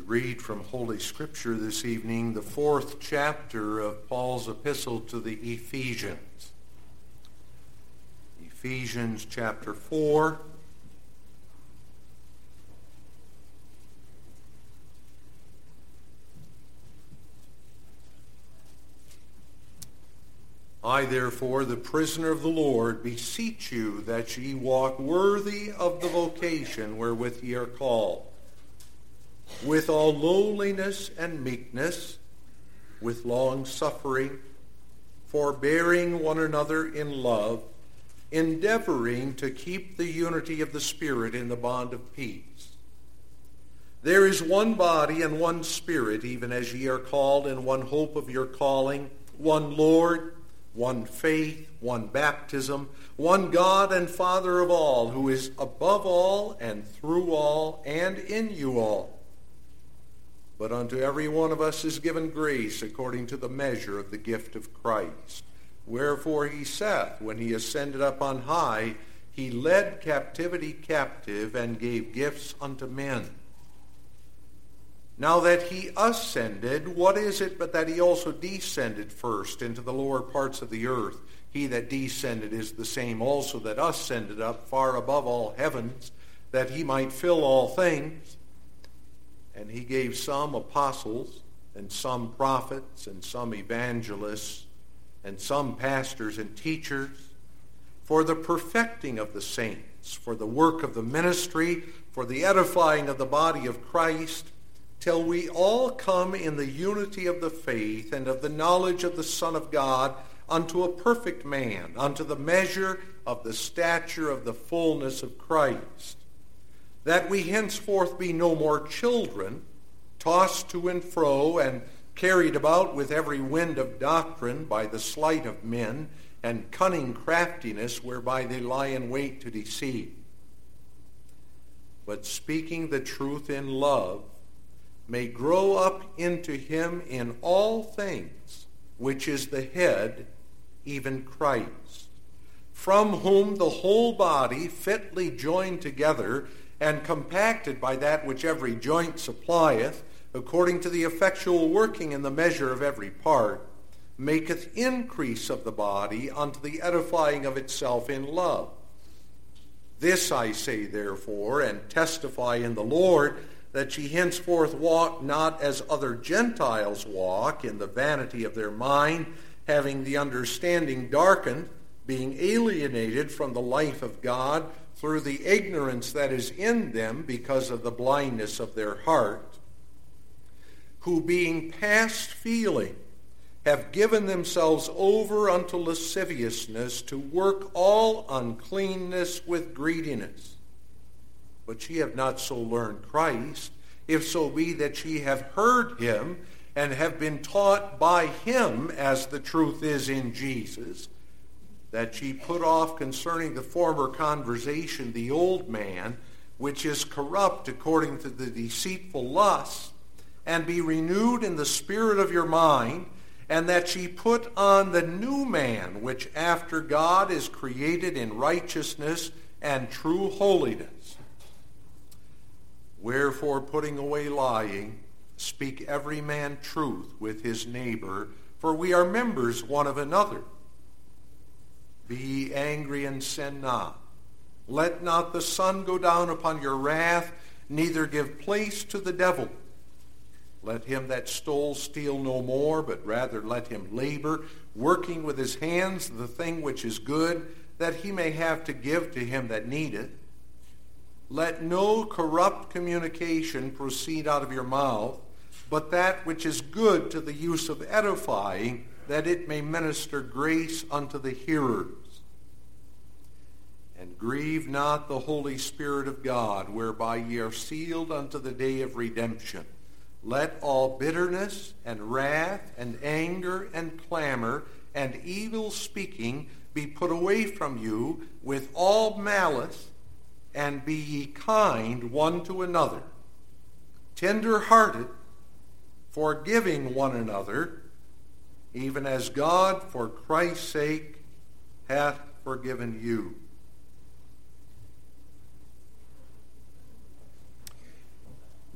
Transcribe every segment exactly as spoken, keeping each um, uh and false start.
read from Holy Scripture this evening the fourth chapter of Paul's epistle to the Ephesians. Ephesians chapter four. I, therefore, the prisoner of the Lord, beseech you that ye walk worthy of the vocation wherewith ye are called, with all lowliness and meekness, with long suffering, forbearing one another in love, endeavoring to keep the unity of the Spirit in the bond of peace. There is one body and one Spirit, even as ye are called, in one hope of your calling, one Lord, one faith, one baptism, one God and Father of all, who is above all and through all and in you all. But unto every one of us is given grace according to the measure of the gift of Christ. Wherefore he saith, when he ascended up on high, he led captivity captive and gave gifts unto men. Now that he ascended, what is it but that he also descended first into the lower parts of the earth? He that descended is the same also that ascended up far above all heavens, that he might fill all things. And he gave some apostles, and some prophets, and some evangelists, and some pastors and teachers, for the perfecting of the saints, for the work of the ministry, for the edifying of the body of Christ, till we all come in the unity of the faith and of the knowledge of the Son of God, unto a perfect man, unto the measure of the stature of the fullness of Christ, that we henceforth be no more children, tossed to and fro, and carried about with every wind of doctrine by the sleight of men, and cunning craftiness whereby they lie in wait to deceive. But speaking the truth in love, may grow up into him in all things, which is the head, even Christ, from whom the whole body, fitly joined together and compacted by that which every joint supplieth, according to the effectual working in the measure of every part, maketh increase of the body unto the edifying of itself in love. This I say, therefore, and testify in the Lord, that ye henceforth walk not as other Gentiles walk, in the vanity of their mind, having the understanding darkened, being alienated from the life of God through the ignorance that is in them because of the blindness of their heart, who being past feeling have given themselves over unto lasciviousness, to work all uncleanness with greediness. But ye have not so learned Christ, if so be that ye have heard him, and have been taught by him, as the truth is in Jesus, that ye put off concerning the former conversation the old man, which is corrupt according to the deceitful lusts, and be renewed in the spirit of your mind, and that ye put on the new man, which after God is created in righteousness and true holiness. Wherefore, putting away lying, speak every man truth with his neighbor, for we are members one of another. Be ye angry and sin not. Let not the sun go down upon your wrath, neither give place to the devil. Let him that stole steal no more, but rather let him labor, working with his hands the thing which is good, that he may have to give to him that needeth. Let no corrupt communication proceed out of your mouth, but that which is good to the use of edifying, that it may minister grace unto the hearers. And grieve not the Holy Spirit of God, whereby ye are sealed unto the day of redemption. Let all bitterness and wrath and anger and clamor and evil speaking be put away from you with all malice, and be ye kind one to another, tender-hearted, forgiving one another, even as God, for Christ's sake, hath forgiven you.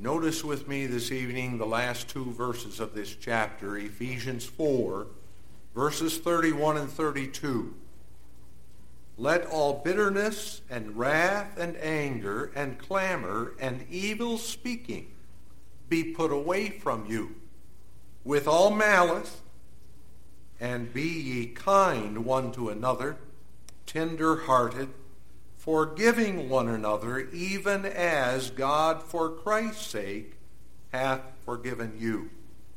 Notice with me this evening the last two verses of this chapter, Ephesians four, verses thirty-one and thirty-two. Let all bitterness and wrath and anger and clamor and evil speaking be put away from you, with all malice, and be ye kind one to another, tender-hearted, forgiving one another, even as God for Christ's sake hath forgiven you.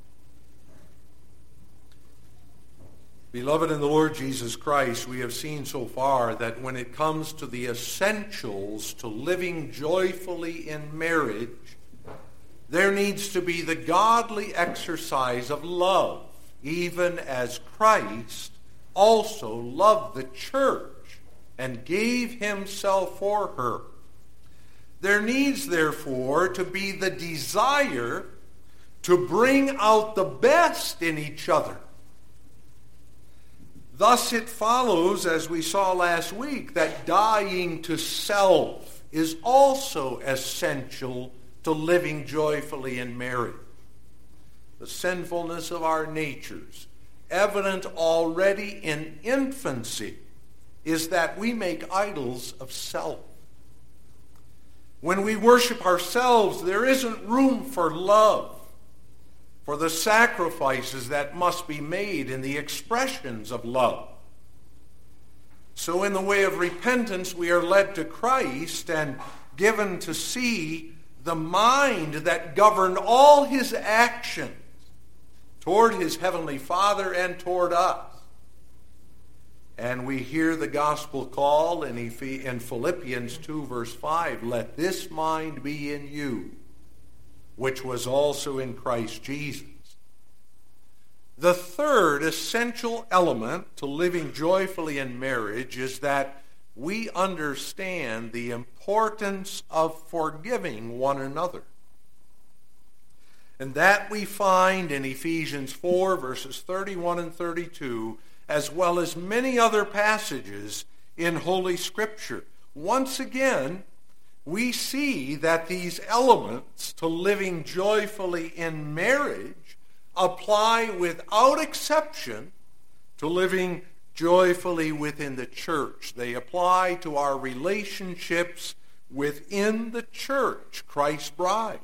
Beloved in the Lord Jesus Christ, we have seen so far that when it comes to the essentials to living joyfully in marriage, there needs to be the godly exercise of love, even as Christ also loved the church and gave himself for her. There needs, therefore, to be the desire to bring out the best in each other. Thus it follows, as we saw last week, that dying to self is also essential to living joyfully in marriage. The sinfulness of our natures, evident already in infancy, is that we make idols of self. When we worship ourselves, there isn't room for love, for the sacrifices that must be made in the expressions of love. So in the way of repentance, we are led to Christ and given to see the mind that governed all his actions toward his heavenly Father and toward us. And we hear the gospel call in Philippians two, verse five, let this mind be in you, which was also in Christ Jesus. The third essential element to living joyfully in marriage is that we understand the importance of forgiving one another. And that we find in Ephesians four, verses thirty-one and thirty-two, as well as many other passages in Holy Scripture. Once again, we see that these elements to living joyfully in marriage apply without exception to living joyfully within the church. They apply to our relationships within the church, Christ's bride.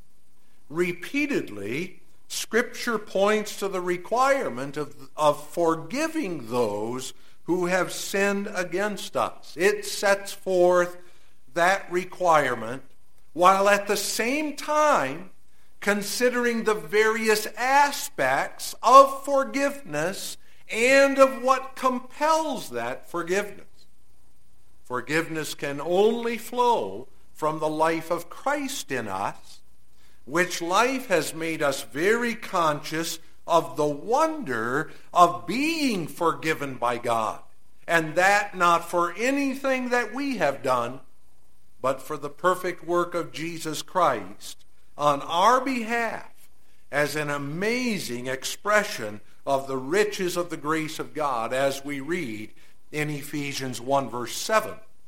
Repeatedly, Scripture points to the requirement of, of forgiving those who have sinned against us. It sets forth that requirement while at the same time considering the various aspects of forgiveness and of what compels that forgiveness. Forgiveness can only flow from the life of Christ in us, which life has made us very conscious of the wonder of being forgiven by God, and that not for anything that we have done, but for the perfect work of Jesus Christ on our behalf as an amazing expression of the riches of the grace of God, as we read in Ephesians one, verse seven.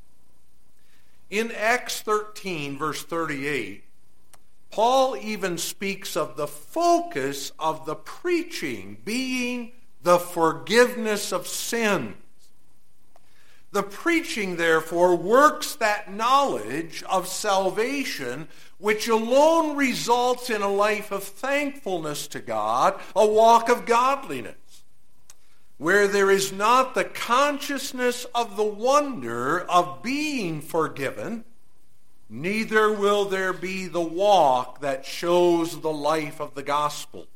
In Acts thirteen, verse thirty-eight, Paul even speaks of the focus of the preaching being the forgiveness of sins. The preaching, therefore, works that knowledge of salvation, which alone results in a life of thankfulness to God, a walk of godliness, where there is not the consciousness of the wonder of being forgiven, neither will there be the walk that shows the life of the gospel.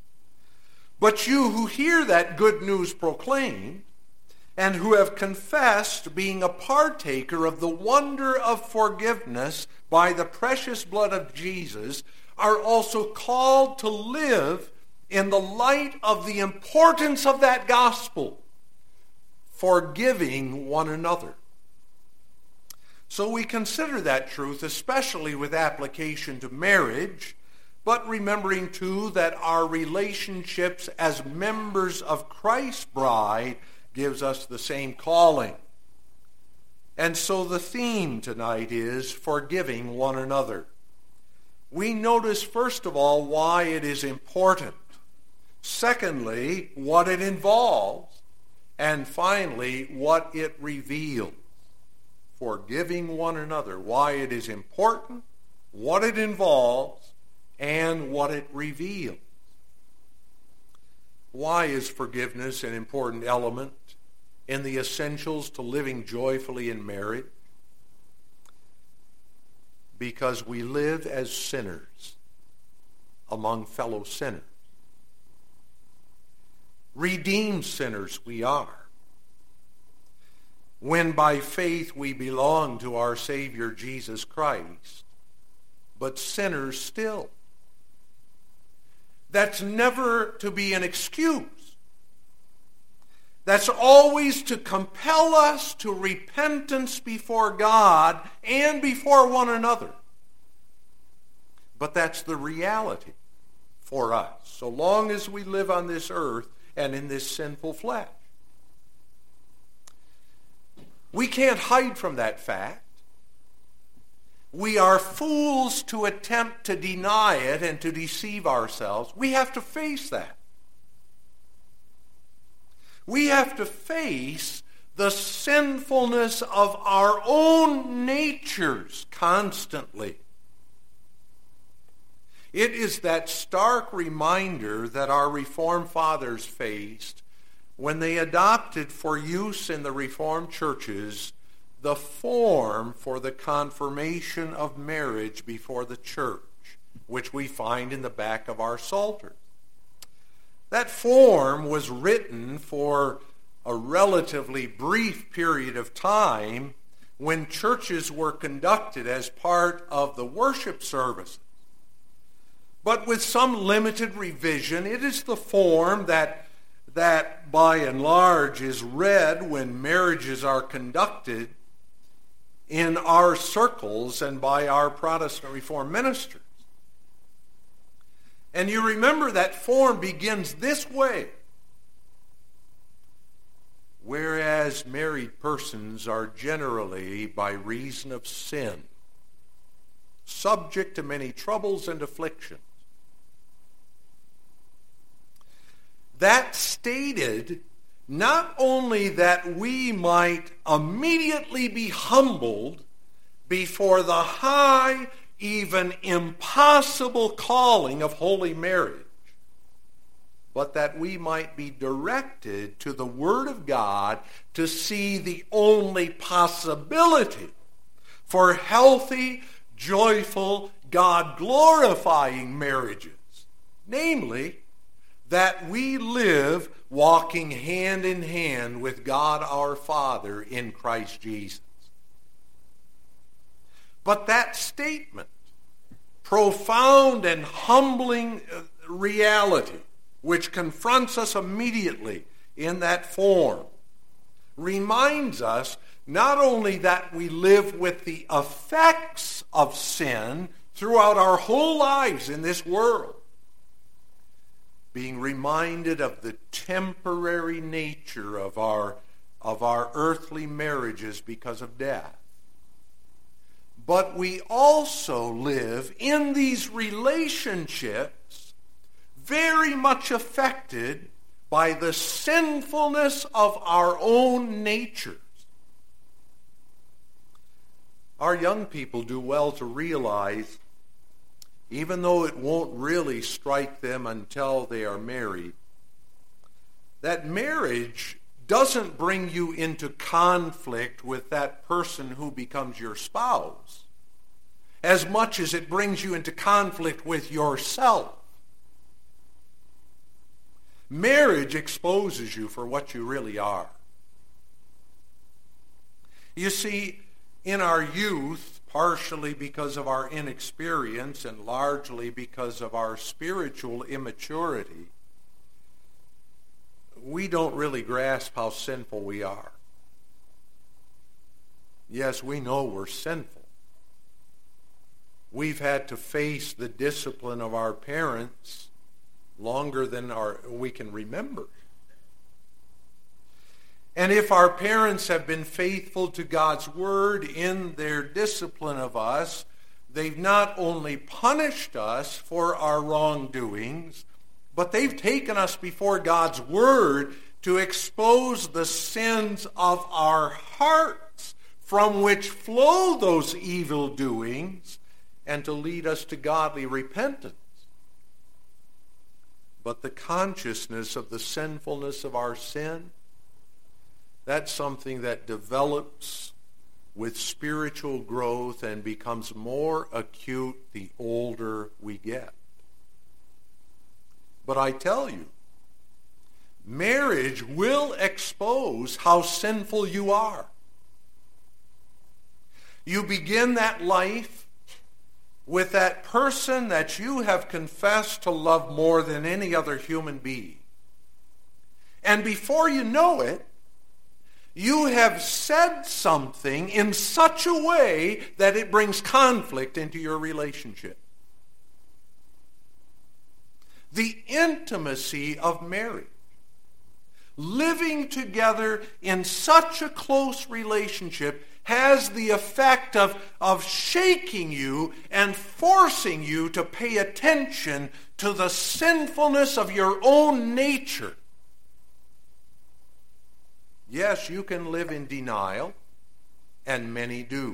But you who hear that good news proclaimed, and who have confessed being a partaker of the wonder of forgiveness by the precious blood of Jesus, are also called to live in the light of the importance of that gospel, forgiving one another. So we consider that truth, especially with application to marriage, but remembering too that our relationships as members of Christ's bride gives us the same calling. And so the theme tonight is forgiving one another. we notice, first of all, why it is important. Secondly, what it involves. And finally, what it reveals. Forgiving one another, why it is important, what it involves, and what it reveals. Why is forgiveness an important element in the essentials to living joyfully in marriage? Because we live as sinners among fellow sinners. Redeemed sinners we are, when by faith we belong to our Savior Jesus Christ, but sinners still. That's never to be an excuse. That's always to compel us to repentance before God and before one another. But that's the reality for us, so long as we live on this earth and in this sinful flesh. We can't hide from that fact. We are fools to attempt to deny it and to deceive ourselves. We have to face that. We have to face the sinfulness of our own natures constantly. It is that stark reminder that our Reformed fathers faced when they adopted for use in the Reformed churches the form for the confirmation of marriage before the church, which we find in the back of our Psalter. That form was written for a relatively brief period of time when churches were conducted as part of the worship services. But with some limited revision, it is the form that, that by and large is read when marriages are conducted in our circles and by our Protestant Reformed ministers. And you remember that form begins this way. Whereas married persons are generally, by reason of sin, subject to many troubles and afflictions. That stated not only that we might immediately be humbled before the high, even impossible calling of holy marriage, but that we might be directed to the Word of God to see the only possibility for healthy, joyful, God-glorifying marriages, namely, that we live walking hand in hand with God our Father in Christ Jesus. But that statement, profound and humbling reality, which confronts us immediately in that form, reminds us not only that we live with the effects of sin throughout our whole lives in this world, being reminded of the temporary nature of our, of our earthly marriages because of death. But we also live in these relationships very much affected by the sinfulness of our own natures. Our young people do well to realize, even though it won't really strike them until they are married, that marriage doesn't bring you into conflict with that person who becomes your spouse as much as it brings you into conflict with yourself. Marriage exposes you for what you really are. You see, in our youth, partially because of our inexperience and largely because of our spiritual immaturity, we don't really grasp how sinful we are. Yes, we know we're sinful. We've had to face the discipline of our parents longer than our, we can remember. And if our parents have been faithful to God's word in their discipline of us, they've not only punished us for our wrongdoings, but they've taken us before God's Word to expose the sins of our hearts from which flow those evil doings and to lead us to godly repentance. But the consciousness of the sinfulness of our sin, that's something that develops with spiritual growth and becomes more acute the older we get. But I tell you, marriage will expose how sinful you are. You begin that life with that person that you have confessed to love more than any other human being. And before you know it, you have said something in such a way that it brings conflict into your relationship. The intimacy of marriage, living together in such a close relationship, has the effect of, of shaking you and forcing you to pay attention to the sinfulness of your own nature. Yes, you can live in denial, and many do.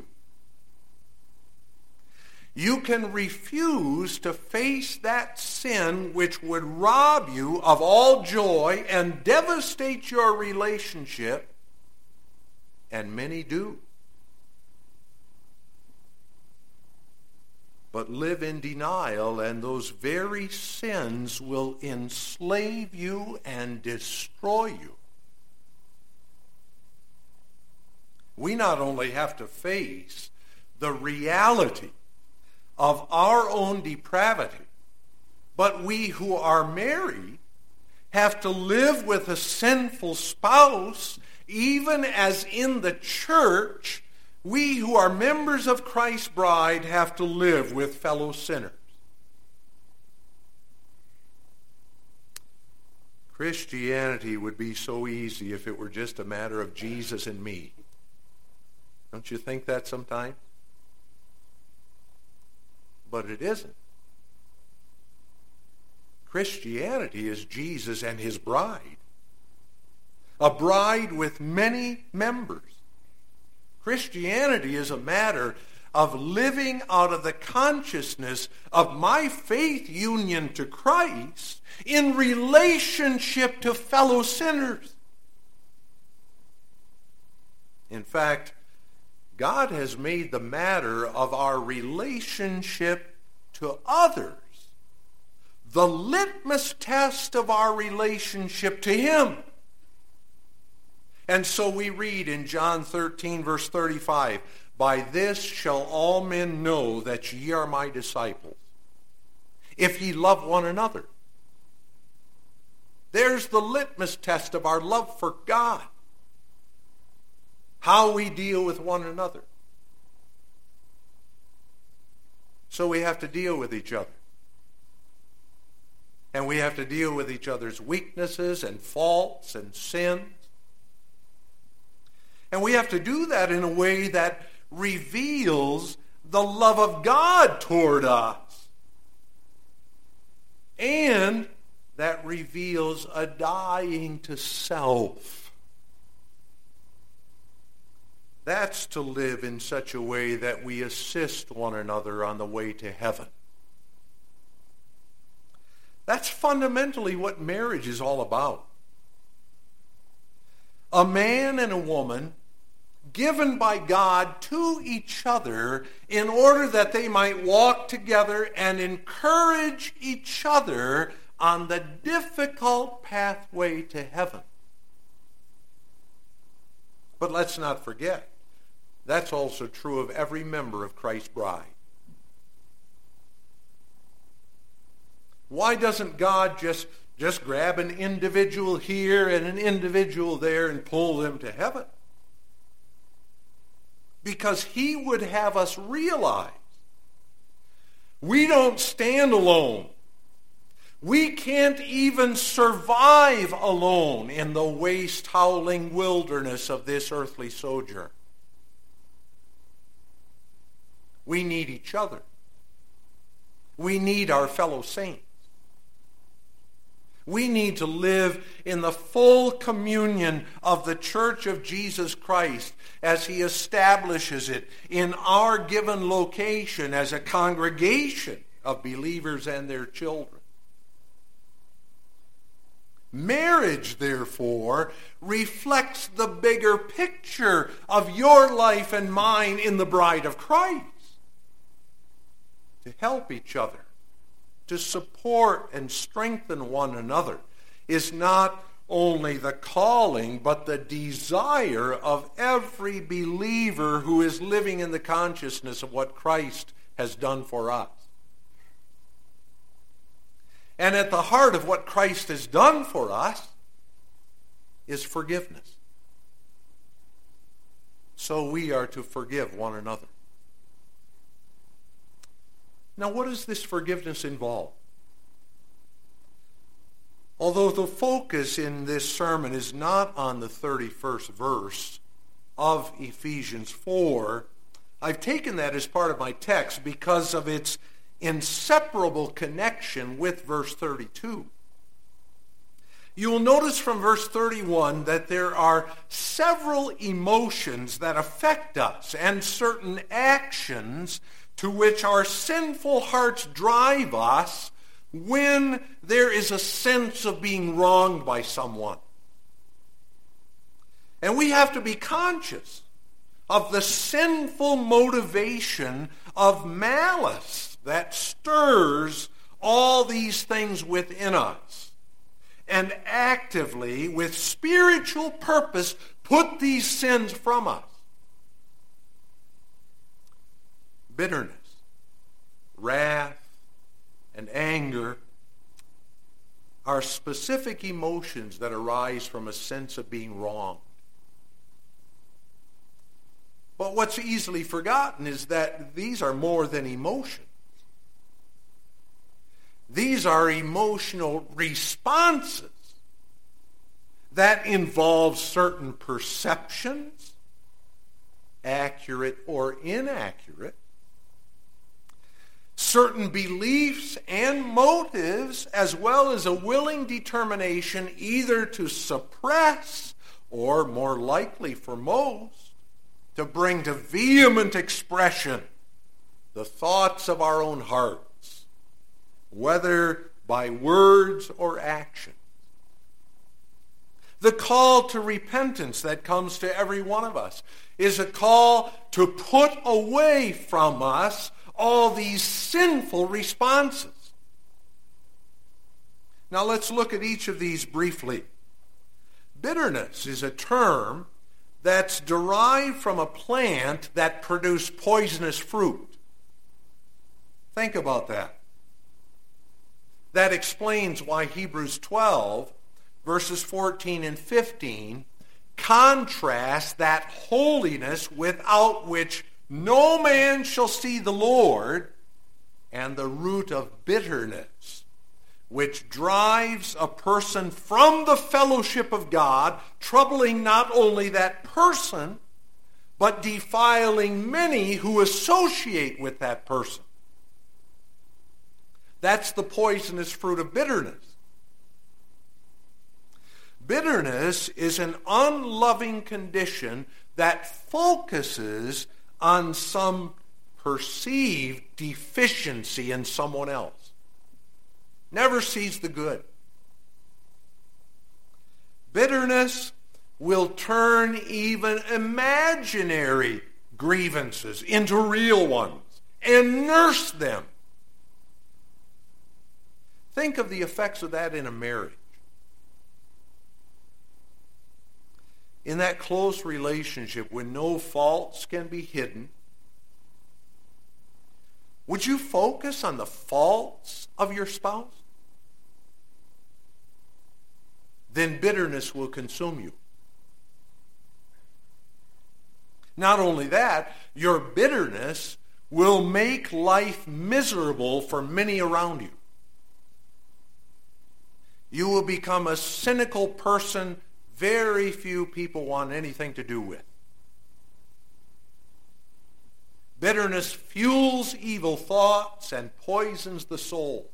You can refuse to face that sin which would rob you of all joy and devastate your relationship, and many do. But live in denial, and those very sins will enslave you and destroy you. We not only have to face the reality of our own depravity, but we who are married have to live with a sinful spouse, even as in the church, we who are members of Christ's bride have to live with fellow sinners. Christianity would be so easy if it were just a matter of Jesus and me. Don't you think that sometimes? But it isn't. Christianity is Jesus and his bride. A bride with many members. Christianity is a matter of living out of the consciousness of my faith union to Christ in relationship to fellow sinners. In fact, God has made the matter of our relationship to others the litmus test of our relationship to him. And so we read in John thirteen, verse thirty-five, "By this shall all men know that ye are my disciples, if ye love one another." There's the litmus test of our love for God. How we deal with one another. So we have to deal with each other. And we have to deal with each other's weaknesses and faults and sins. And we have to do that in a way that reveals the love of God toward us. And that reveals a dying to self. That's to live in such a way that we assist one another on the way to heaven. That's fundamentally what marriage is all about. A man and a woman given by God to each other in order that they might walk together and encourage each other on the difficult pathway to heaven. But let's not forget, that's also true of every member of Christ's bride. Why doesn't God just, just grab an individual here and an individual there and pull them to heaven? Because he would have us realize we don't stand alone. We can't even survive alone in the waste-howling wilderness of this earthly sojourn. We need each other. We need our fellow saints. We need to live in the full communion of the Church of Jesus Christ as he establishes it in our given location as a congregation of believers and their children. Marriage, therefore, reflects the bigger picture of your life and mine in the bride of Christ. To help each other, to support and strengthen one another, is not only the calling, but the desire of every believer who is living in the consciousness of what Christ has done for us. And at the heart of what Christ has done for us is forgiveness. So we are to forgive one another. Now, what does this forgiveness involve? Although the focus in this sermon is not on the thirty-first verse of Ephesians four, I've taken that as part of my text because of its inseparable connection with verse thirty-two. You will notice from verse thirty-one that there are several emotions that affect us and certain actions to which our sinful hearts drive us when there is a sense of being wronged by someone. And we have to be conscious of the sinful motivation of malice that stirs all these things within us, and actively, with spiritual purpose, put these sins from us. Bitterness, wrath, and anger are specific emotions that arise from a sense of being wronged. But what's easily forgotten is that these are more than emotions. These are emotional responses that involve certain perceptions, accurate or inaccurate, certain beliefs and motives, as well as a willing determination either to suppress or, more likely for most, to bring to vehement expression the thoughts of our own hearts, whether by words or action. The call to repentance that comes to every one of us is a call to put away from us all these sinful responses. Now let's look at each of these briefly. Bitterness is a term that's derived from a plant that produced poisonous fruit. Think about that. That explains why Hebrews twelve, verses fourteen and fifteen, contrast that holiness without which no man shall see the Lord, and the root of bitterness, which drives a person from the fellowship of God, troubling not only that person, but defiling many who associate with that person. That's the poisonous fruit of bitterness. Bitterness is an unloving condition that focuses on some perceived deficiency in someone else. Never sees the good. Bitterness will turn even imaginary grievances into real ones and nurse them. Think of the effects of that in a marriage. In that close relationship when no faults can be hidden, would you focus on the faults of your spouse? Then bitterness will consume you. Not only that, your bitterness will make life miserable for many around you. You will become a cynical person very few people want anything to do with. Bitterness fuels evil thoughts and poisons the soul.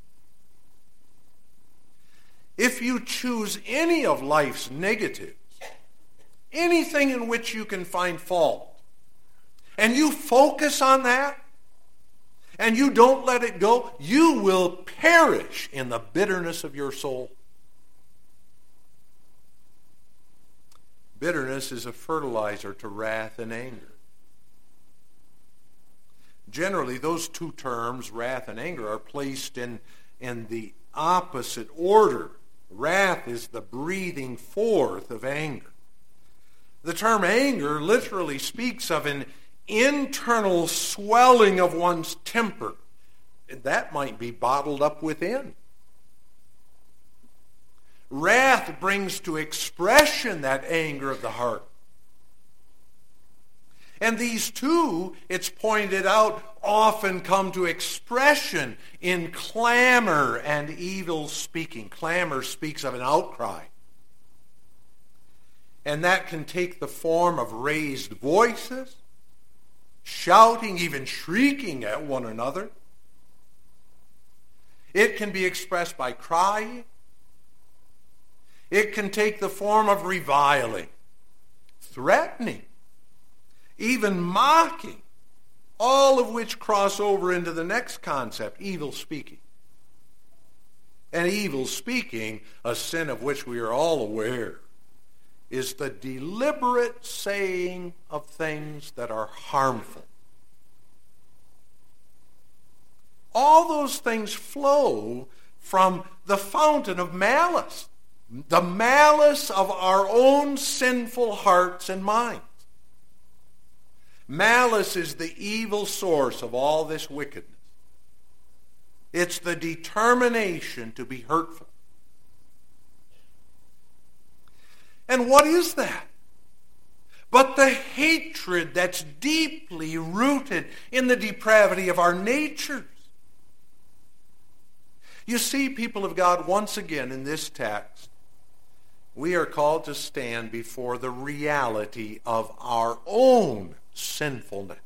If you choose any of life's negatives, anything in which you can find fault, and you focus on that, and you don't let it go, you will perish in the bitterness of your soul. Bitterness is a fertilizer to wrath and anger. Generally, those two terms, wrath and anger, are placed in, in the opposite order. Wrath is the breathing forth of anger. The term anger literally speaks of an internal swelling of one's temper. That might be bottled up within. Wrath brings to expression that anger of the heart. And these two, it's pointed out, often come to expression in clamor and evil speaking. Clamor speaks of an outcry. And that can take the form of raised voices, shouting, even shrieking at one another. It can be expressed by crying. It can take the form of reviling, threatening, even mocking, all of which cross over into the next concept, evil speaking. And evil speaking, a sin of which we are all aware, is the deliberate saying of things that are harmful. All those things flow from the fountain of malice, the malice of our own sinful hearts and minds. Malice is the evil source of all this wickedness. It's the determination to be hurtful. And what is that? But the hatred that's deeply rooted in the depravity of our natures. You see, people of God, once again in this text, we are called to stand before the reality of our own sinfulness.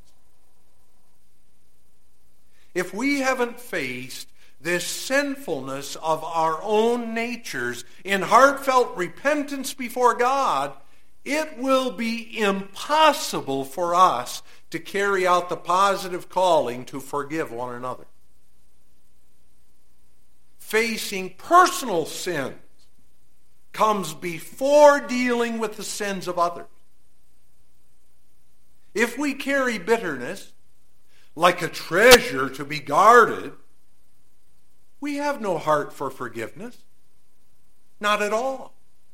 If we haven't faced this sinfulness of our own natures in heartfelt repentance before God, it will be impossible for us to carry out the positive calling to forgive one another. Facing personal sins comes before dealing with the sins of others. If we carry bitterness like a treasure to be guarded, we have no heart for forgiveness. Not at all.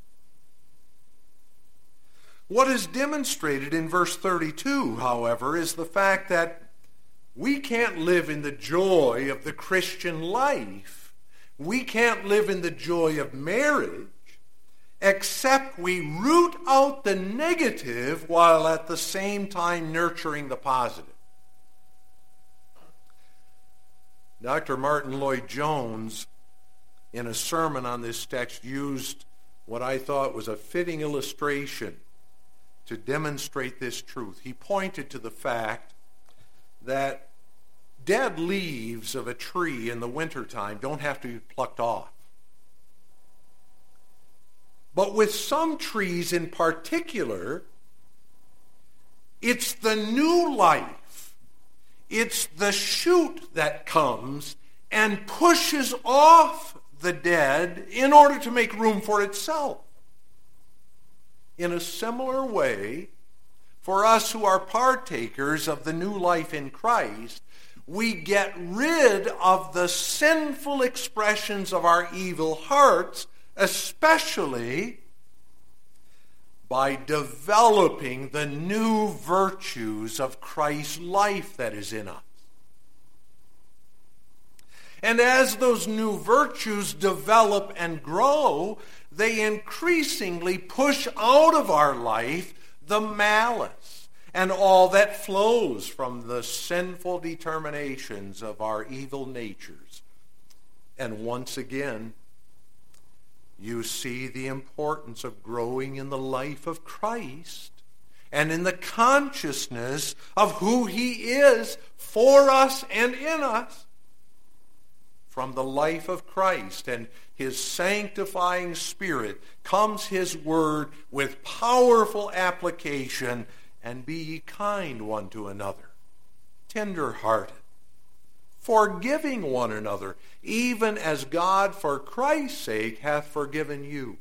What is demonstrated in verse thirty-two, however, is the fact that we can't live in the joy of the Christian life. We can't live in the joy of marriage except we root out the negative while at the same time nurturing the positive. Doctor Martin Lloyd-Jones, in a sermon on this text, used what I thought was a fitting illustration to demonstrate this truth. He pointed to the fact that dead leaves of a tree in the wintertime don't have to be plucked off. But with some trees in particular, it's the new life. It's the shoot that comes and pushes off the dead in order to make room for itself. In a similar way, for us who are partakers of the new life in Christ, we get rid of the sinful expressions of our evil hearts, especially by developing the new virtues of Christ's life that is in us. And as those new virtues develop and grow, they increasingly push out of our life the malice and all that flows from the sinful determinations of our evil natures. And once again, you see the importance of growing in the life of Christ and in the consciousness of who he is for us and in us. From the life of Christ and his sanctifying Spirit comes his word with powerful application. And be ye kind one to another, tender-hearted, forgiving one another, even as God for Christ's sake hath forgiven you.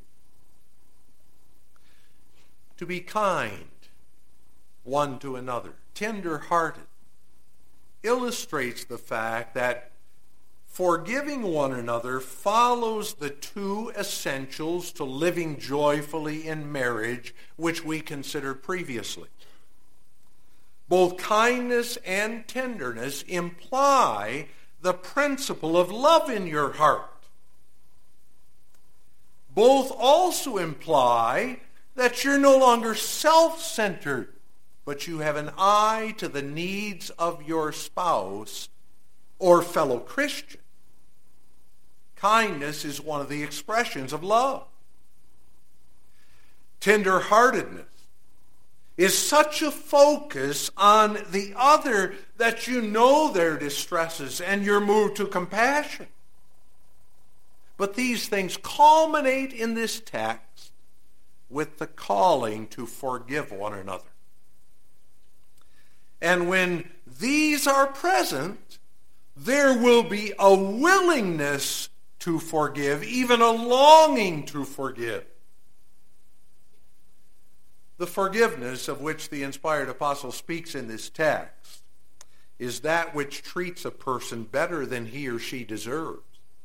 To be kind one to another, tender-hearted, illustrates the fact that forgiving one another follows the two essentials to living joyfully in marriage, which we considered previously. Both kindness and tenderness imply the principle of love in your heart. Both also imply that you're no longer self-centered, but you have an eye to the needs of your spouse or fellow Christian. Kindness is one of the expressions of love. Tender-heartedness is such a focus on the other that you know their distresses and you're moved to compassion. But these things culminate in this text with the calling to forgive one another. And when these are present, there will be a willingness to forgive, even a longing to forgive. The forgiveness of which the inspired apostle speaks in this text is that which treats a person better than he or she deserves.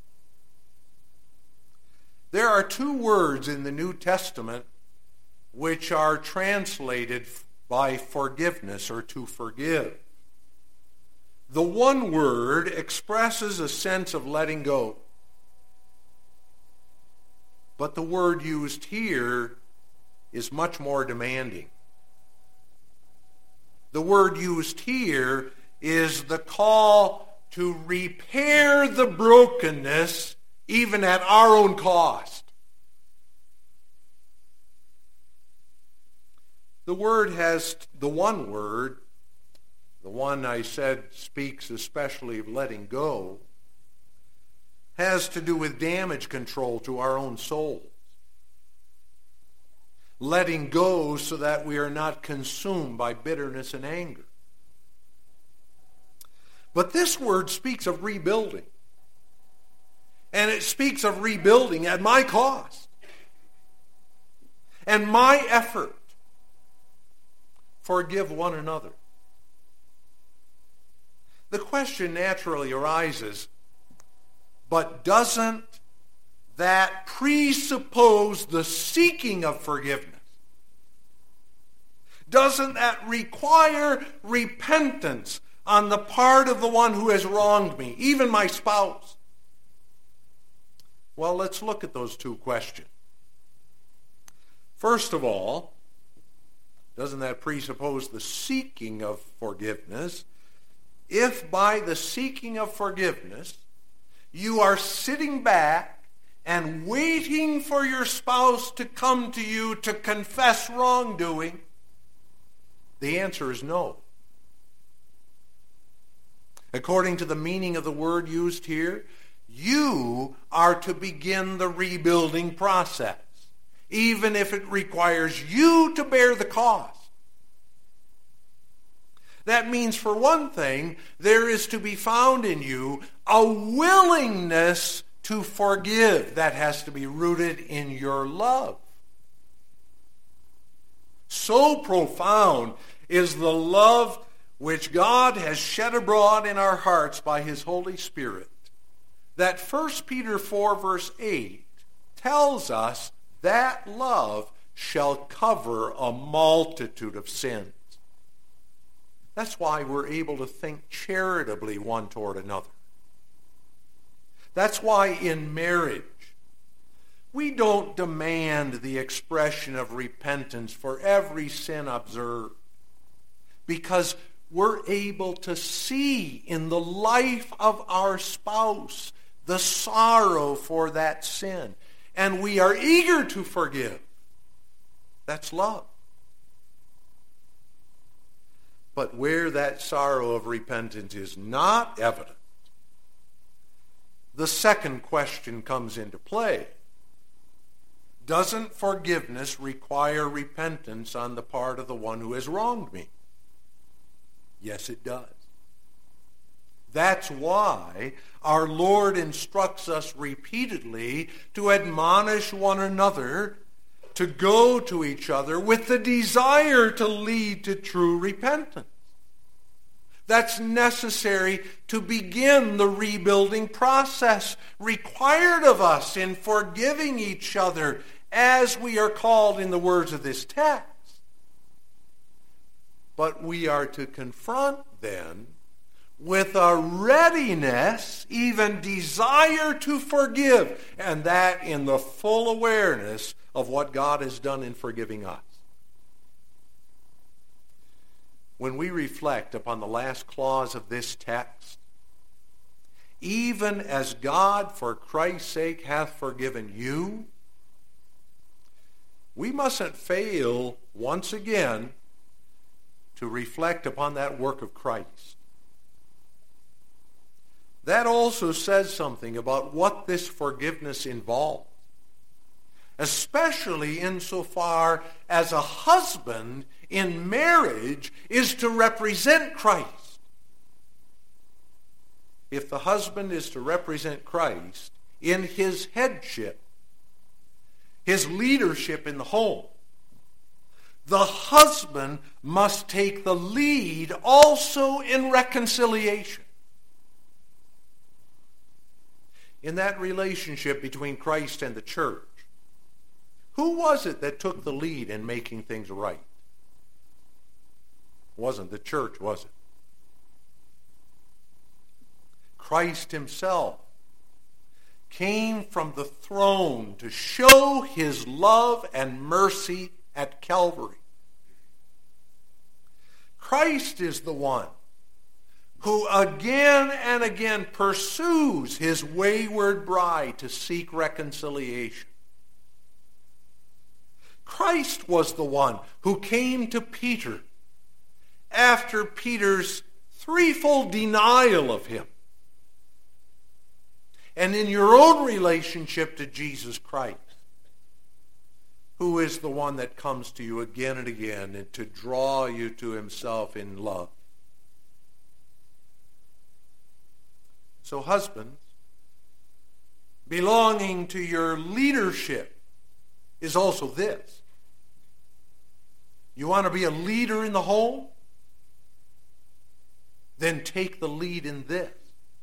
There are two words in the New Testament which are translated by forgiveness or to forgive. The one word expresses a sense of letting go. But the word used here is much more demanding. The word used here is the call to repair the brokenness even at our own cost. The word has, the one word, the one I said speaks especially of letting go, has to do with damage control to our own souls. Letting go so that we are not consumed by bitterness and anger. But this word speaks of rebuilding. And it speaks of rebuilding at my cost. And my effort. Forgive one another. The question naturally arises, but doesn't that presuppose the seeking of forgiveness? Doesn't that require repentance on the part of the one who has wronged me, even my spouse? Well, let's look at those two questions. First of all, doesn't that presuppose the seeking of forgiveness? If by the seeking of forgiveness, you are sitting back and waiting for your spouse to come to you to confess wrongdoing, the answer is no. According to the meaning of the word used here, you are to begin the rebuilding process, even if it requires you to bear the cost. That means, for one thing, there is to be found in you a willingness to forgive that has to be rooted in your love. So profound is the love which God has shed abroad in our hearts by his Holy Spirit that First Peter four verse eight tells us that love shall cover a multitude of sins. That's why we're able to think charitably one toward another. That's why in marriage, we don't demand the expression of repentance for every sin observed, because we're able to see in the life of our spouse the sorrow for that sin, and we are eager to forgive. That's love. But where that sorrow of repentance is not evident, the second question comes into play. Doesn't forgiveness require repentance on the part of the one who has wronged me? Yes, it does. That's why our Lord instructs us repeatedly to admonish one another, to go to each other with the desire to lead to true repentance. That's necessary to begin the rebuilding process required of us in forgiving each other as we are called in the words of this text. But we are to confront then with a readiness, even desire to forgive, and that in the full awareness of what God has done in forgiving us. When we reflect upon the last clause of this text, even as God for Christ's sake hath forgiven you, we mustn't fail once again to reflect upon that work of Christ. That also says something about what this forgiveness involves, especially insofar as a husband in marriage is to represent Christ. If the husband is to represent Christ in his headship, his leadership in the home, the husband must take the lead also in reconciliation. In that relationship between Christ and the church, who was it that took the lead in making things right? It wasn't the church, was it? Christ himself came from the throne to show his love and mercy at Calvary. Christ is the one who again and again pursues his wayward bride to seek reconciliation. Christ was the one who came to Peter after Peter's threefold denial of him. And in your own relationship to Jesus Christ, who is the one that comes to you again and again and to draw you to himself in love. So husbands, belonging to your leadership is also this. You want to be a leader in the home? Then take the lead in this.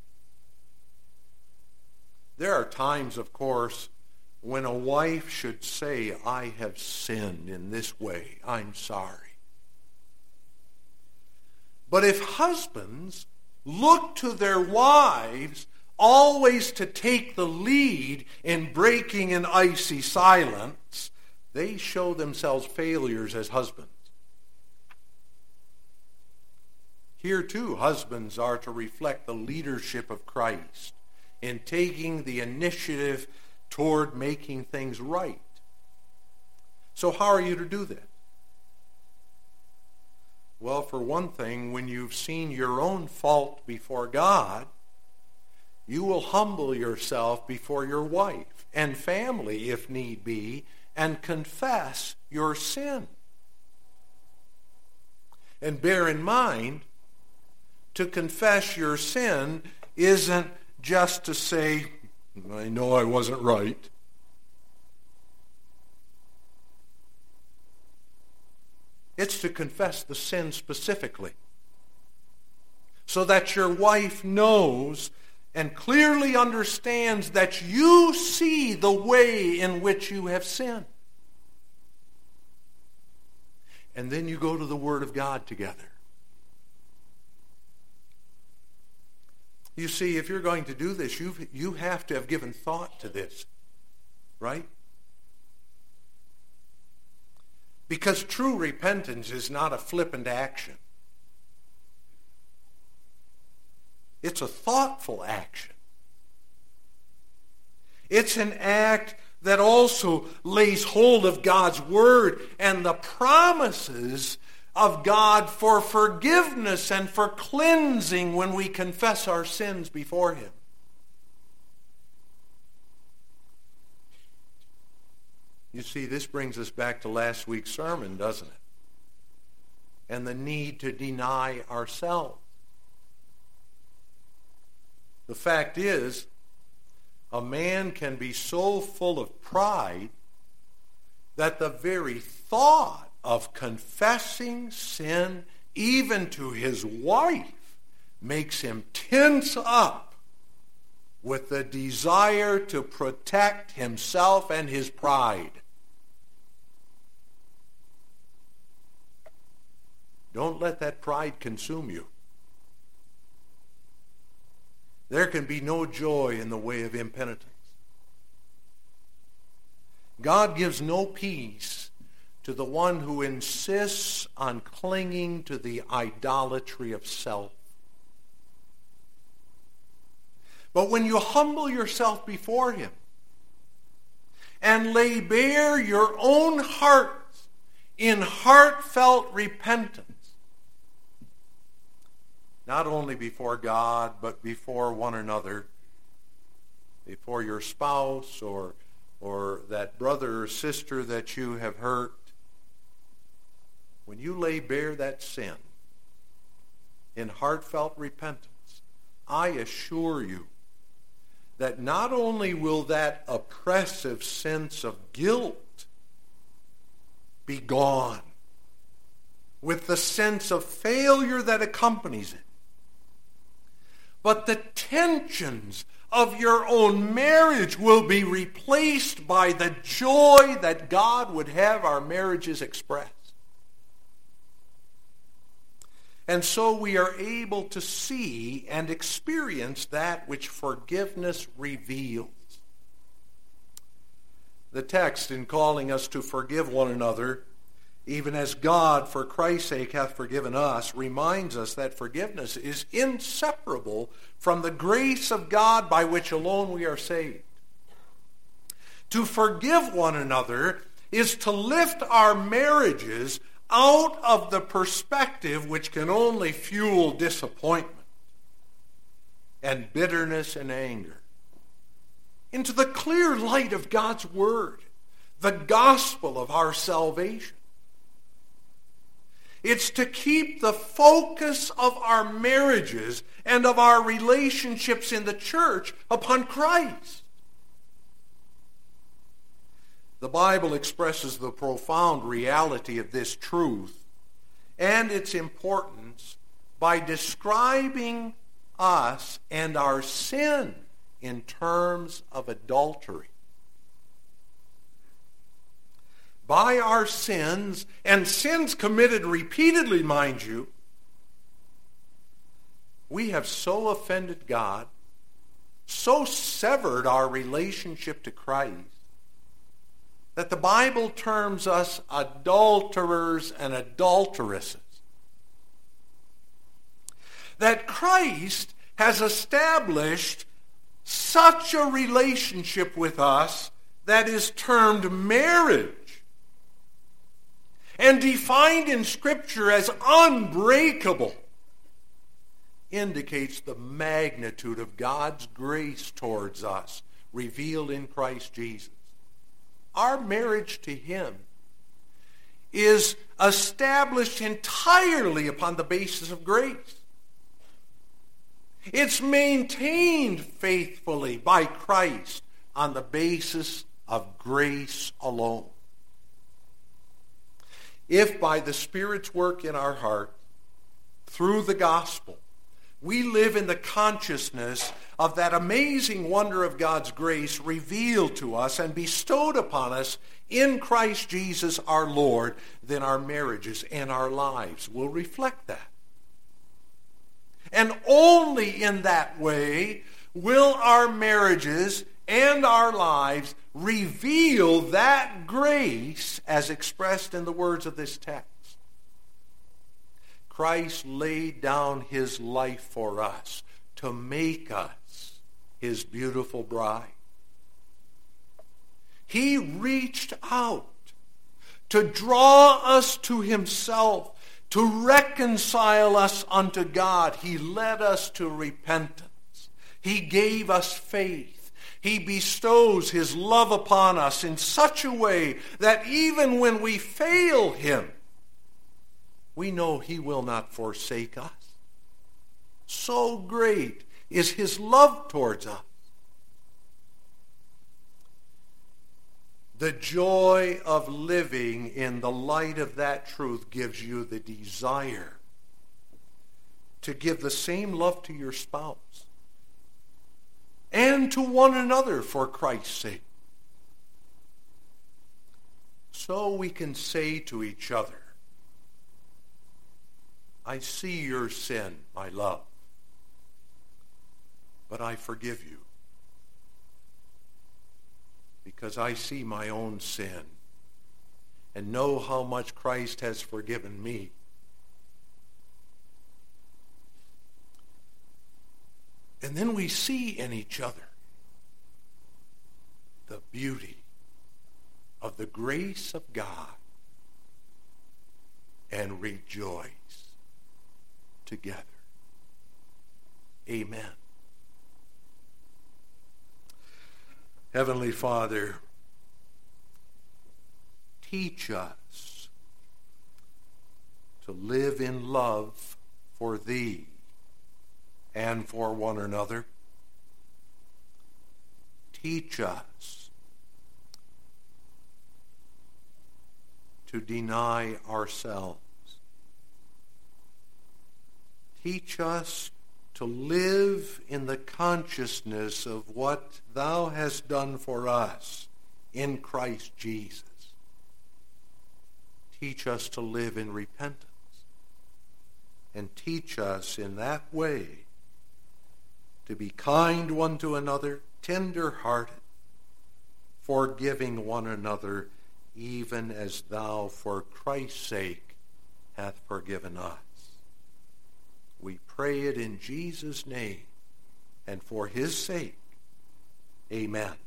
There are times, of course, when a wife should say, I have sinned in this way. I'm sorry. But if husbands look to their wives always to take the lead in breaking an icy silence, they show themselves failures as husbands. Here too, husbands are to reflect the leadership of Christ in taking the initiative toward making things right. So how are you to do that? Well, for one thing, when you've seen your own fault before God, you will humble yourself before your wife and family, if need be, and confess your sin. And bear in mind, to confess your sin isn't just to say, I know I wasn't right. It's to confess the sin specifically, so that your wife knows and clearly understands that you see the way in which you have sinned. And then you go to the Word of God together. You see, if you're going to do this, you you have to have given thought to this, right? Because true repentance is not a flippant action. It's a thoughtful action. It's an act that also lays hold of God's Word and the promises of God for forgiveness and for cleansing when we confess our sins before Him. You see, this brings us back to last week's sermon, doesn't it? And the need to deny ourselves. The fact is, a man can be so full of pride that the very thought of confessing sin, even to his wife, makes him tense up with the desire to protect himself and his pride. Don't let that pride consume you. There can be no joy in the way of impenitence. God gives no peace to the one who insists on clinging to the idolatry of self. But when you humble yourself before Him and lay bare your own hearts in heartfelt repentance, not only before God, but before one another, before your spouse or, or that brother or sister that you have hurt, when you lay bare that sin in heartfelt repentance, I assure you that not only will that oppressive sense of guilt be gone, with the sense of failure that accompanies it, but the tensions of your own marriage will be replaced by the joy that God would have our marriages express. And so we are able to see and experience that which forgiveness reveals. The text, in calling us to forgive one another, even as God, for Christ's sake, hath forgiven us, reminds us that forgiveness is inseparable from the grace of God by which alone we are saved. To forgive one another is to lift our marriages out of the perspective which can only fuel disappointment and bitterness and anger into the clear light of God's Word, the gospel of our salvation. It's to keep the focus of our marriages and of our relationships in the church upon Christ. The Bible expresses the profound reality of this truth and its importance by describing us and our sin in terms of adultery. By our sins, and sins committed repeatedly, mind you, we have so offended God, so severed our relationship to Christ, that the Bible terms us adulterers and adulteresses. That Christ has established such a relationship with us that is termed marriage, and defined in Scripture as unbreakable, indicates the magnitude of God's grace towards us, revealed in Christ Jesus. Our marriage to Him is established entirely upon the basis of grace. It's maintained faithfully by Christ on the basis of grace alone. If by the Spirit's work in our heart, through the gospel, we live in the consciousness of that amazing wonder of God's grace revealed to us and bestowed upon us in Christ Jesus our Lord, then our marriages and our lives will reflect that. And only in that way will our marriages and our lives reveal that grace as expressed in the words of this text. Christ laid down His life for us to make us His beautiful bride. He reached out to draw us to Himself, to reconcile us unto God. He led us to repentance. He gave us faith. He bestows his love upon us in such a way that even when we fail him, we know he will not forsake us. So great is his love towards us. The joy of living in the light of that truth gives you the desire to give the same love to your spouse and to one another for Christ's sake. So we can say to each other, I see your sin, my love, but I forgive you, because I see my own sin and know how much Christ has forgiven me. And then we see in each other the beauty of the grace of God and rejoice together. Amen. Heavenly Father, teach us to live in love for Thee and for one another. Teach us to deny ourselves. Teach us to live in the consciousness of what Thou hast done for us in Christ Jesus. Teach us to live in repentance, and teach us in that way to be kind one to another, tender-hearted, forgiving one another, even as Thou, for Christ's sake, hath forgiven us. We pray it in Jesus' name and for his sake. Amen.